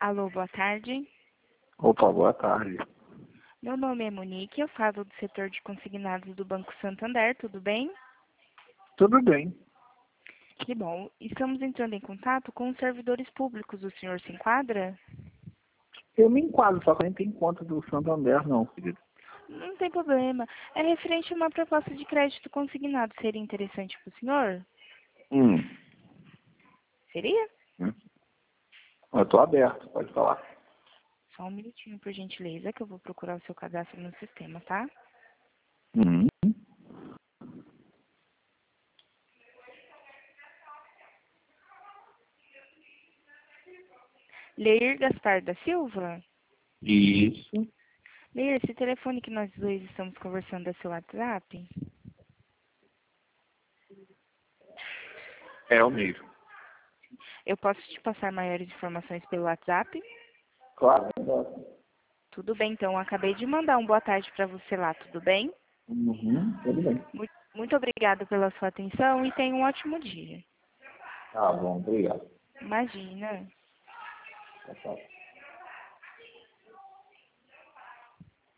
Alô, boa tarde. Opa, boa tarde. Meu nome é Monique, eu falo do setor de consignados do Banco Santander, tudo bem? Tudo bem. Que bom. Estamos entrando em contato com os servidores públicos. O senhor se enquadra? Eu me enquadro, só que eu não tenho conta do Santander, não, querido. Não tem problema. É referente a uma proposta de crédito consignado. Seria interessante para o senhor? Hum. Seria? Eu tô aberto, pode falar. Só um minutinho, por gentileza, que eu vou procurar o seu cadastro no sistema, tá? Hum. Leir Gaspar da Silva? Isso. Leir, esse telefone que nós dois estamos conversando é seu WhatsApp? É o mesmo. Eu posso te passar maiores informações pelo WhatsApp? Claro. Tudo bem, então. Eu acabei de mandar um boa tarde para você lá, tudo bem? Tudo bem. Muito obrigada pela sua atenção e tenha um ótimo dia. Tá bom, obrigado. Imagina. Tchau, tchau.